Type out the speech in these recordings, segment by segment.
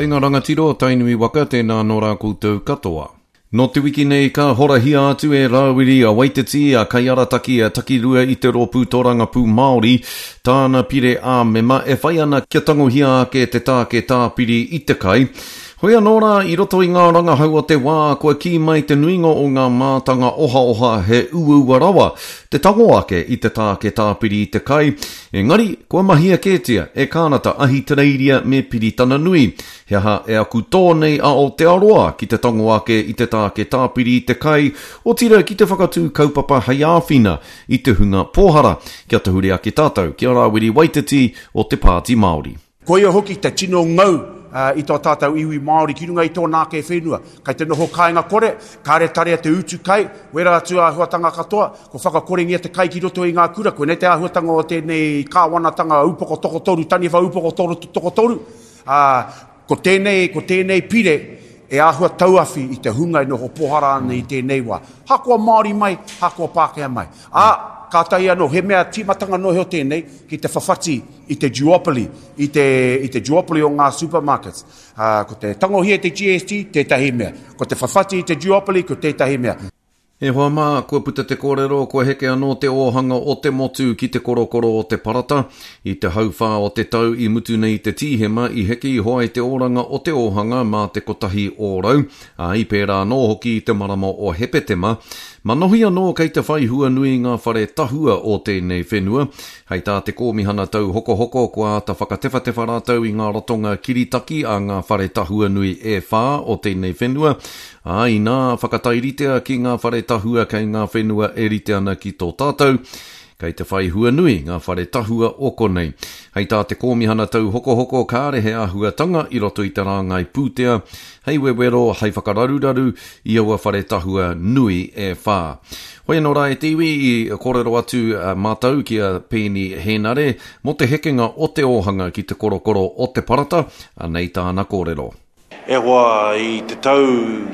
Kei ngā rangatiro, tainui waka, tēnā nō rā koutou katoa. No te wiki nei ka horahia atu e Rawiri a Waititi a Kaiarataki a Takirua i te rōpū tōranga pū Māori, tāna pire a mema e whai ana kia tangohia ake te tāke tāpiri i te kai. Hoi anō rā, i roto i ngā ranga hau o te wā, kua ki mai te nuinga o ngā mātanga oha he uaua rawa, te tango ake i te tāke tāpiri i te kai. Engari, kua mahia kētia, e kānata ahi tereiria me piritana nui. He aha e aku tōnei a o te aroa ki te tango ake i te tāke tāpiri i te kai, o tira ki te whakatū kaupapa hei āwhina i te hunga pōhara. Kia te huri ake tātou, kia Rawiri Waititi o te Pāti Māori. Koia hoki te tino ngau. I tō tātou iwi Māori ki runga i tō nāke whenua. Kai te noho kāinga kore, kāre tarea te utu kai, wera atu ahuatanga katoa, ko whakakorengia te kai ki roto i ngā kura, koe ne te ahuatanga o tēnei kāwanatanga upoko tokotoru, taniwha upoko tokotoru. Ko tēnei pire e ahua tauawhi i te hunga i noho pohara ana i tēnei wā. Hakoa Māori mai, hakoa Pākehā mai. Ka tai anō, he mea timatanga no heo tēnei ki te whawhati i te duopoly, i te duopoly o ngā supermarkets. Ko te tangohia te GST, tētahi mea. Ko te whawhati i te duopoly, ko tētahi mea. E hoa mā, kua puta te kōrero, kua heke anō te ohanga o te motu ki te korokoro o te parata, i te hauwha o te tau i mutu nei te tīhema, i heke i hoa i te oranga o te ohanga mā te kotahi o rau, i pērā nō hoki i te marama o hepetema, manohi anō kei te whaihua nui ngā whare tahua o tēnei whenua, hei tā te kōmihana tau hoko, kua ta whakatewhatewa rātau i ngā rotonga kiritaki a ngā whare tahua nui e whā o tēnei whenua, i nā whakatairitea ki ngā whare tahua kei ngā whenua e rite ana ki tō tātou, kei te whaihua nui ngā whare tahua o konei. Hei tā te kōmihana tau hoko kāre he ahuatanga i roto i te rāngai pūtea, hei wewero hei whakararuraru i aua whare tahua nui e whā. Hoi anō rā e tiwi i kōrero atu mātau ki a pēni henare, mo te hekenga o te ohanga ki te korokoro o te parata, nei tāna kōrero. E hoa i te tau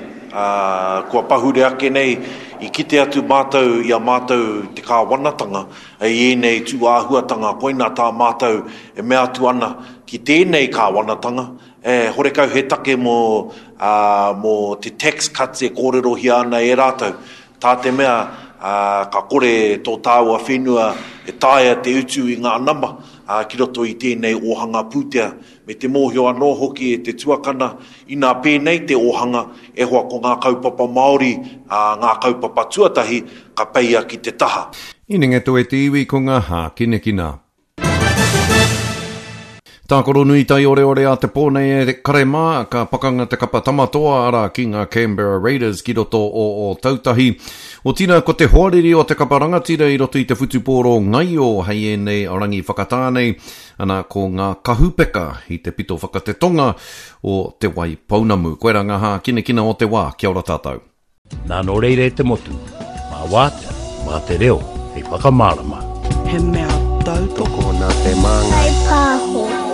kua pahure ake nei i kite atu mātau i a mātau te kāwanatanga e nei tū āhuatanga koina tā mātau e mea atu ana ki tēnei kāwanatanga hore kau he take mo te tax cuts e kōrero hia ana e rātau tā te mea ka kore tō tāua whenua e tāia te utu i ngā nama ki roto i tēnei ohanga pūtea me te mōhio anō hoki e te tuakana i nā pēnei te ohanga e hoa ko ngā kaupapa Māori ngā kaupapa tuatahi ka peia ki te taha. Ininga to e te iwi ko ngā hākinekina. Tākoro nui tai ore a te pōnei e karemā ka pakanga te kapa tamatoa ara ki ngā Canberra Raiders ki roto o tautahi. O tina ko te hoariri o te kapa rangatira i roto i te whutupōro ngai o hei e nei orangi whakatānei ana ko ngā kahupeka i te pito whakatetonga o te wai paunamu. Koe ranga hā kinekina o te wā, kia ora tātou. Nā no reire te motu, mā wāta, mā te reo, hei whakamārama. He mea tau toko nā te manga. Hei pāho.